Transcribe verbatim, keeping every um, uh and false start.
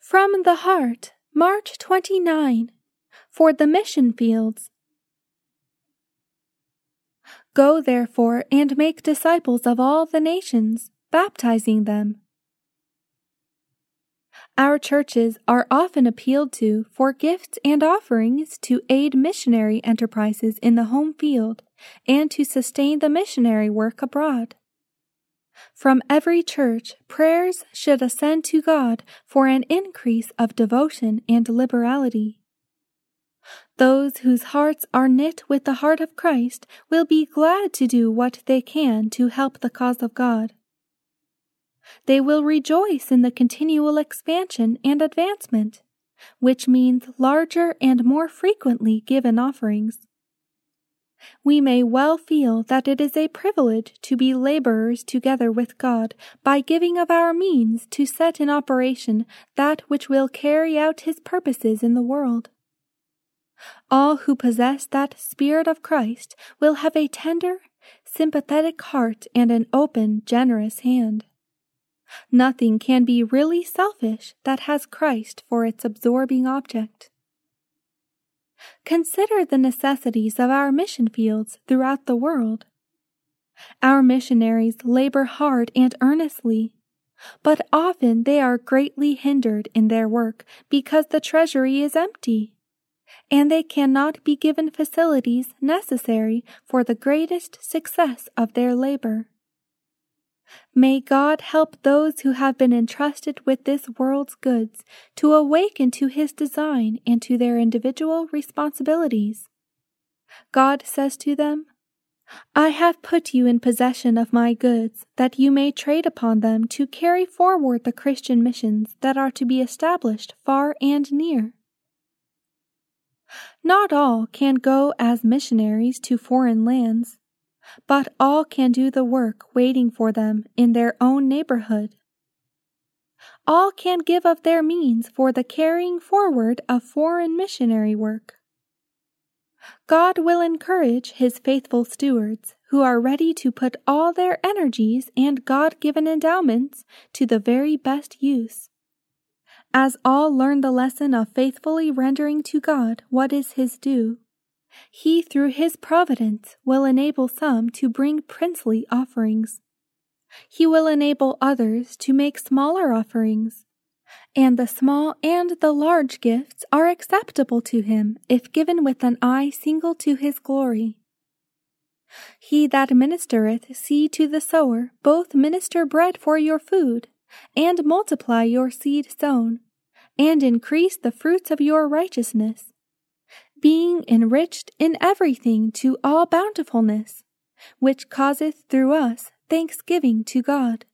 From the Heart, March twenty-ninth, for the mission fields. Go therefore and make disciples of all the nations, baptizing them. Our churches are often appealed to for gifts and offerings to aid missionary enterprises in the home field and to sustain the missionary work abroad. From every church, prayers should ascend to God for an increase of devotion and liberality. Those whose hearts are knit with the heart of Christ will be glad to do what they can to help the cause of God. They will rejoice in the continual expansion and advancement, which means larger and more frequently given offerings. We may well feel that it is a privilege to be laborers together with God by giving of our means to set in operation that which will carry out His purposes in the world. All who possess that Spirit of Christ will have a tender, sympathetic heart and an open, generous hand. Nothing can be really selfish that has Christ for its absorbing object. Consider the necessities of our mission fields throughout the world. Our missionaries labor hard and earnestly, but often they are greatly hindered in their work because the treasury is empty, and they cannot be given facilities necessary for the greatest success of their labor. May God help those who have been entrusted with this world's goods to awaken to His design and to their individual responsibilities. God says to them, "I have put you in possession of my goods, that you may trade upon them to carry forward the Christian missions that are to be established far and near." Not all can go as missionaries to foreign lands, but all can do the work waiting for them in their own neighborhood. All can give of their means for the carrying forward of foreign missionary work. God will encourage His faithful stewards who are ready to put all their energies and God-given endowments to the very best use. As all learn the lesson of faithfully rendering to God what is His due, He, through His providence, will enable some to bring princely offerings. He will enable others to make smaller offerings, and the small and the large gifts are acceptable to Him if given with an eye single to His glory. He that ministereth seed to the sower both minister bread for your food, and multiply your seed sown, and increase the fruits of your righteousness, being enriched in everything to all bountifulness, which causeth through us thanksgiving to God.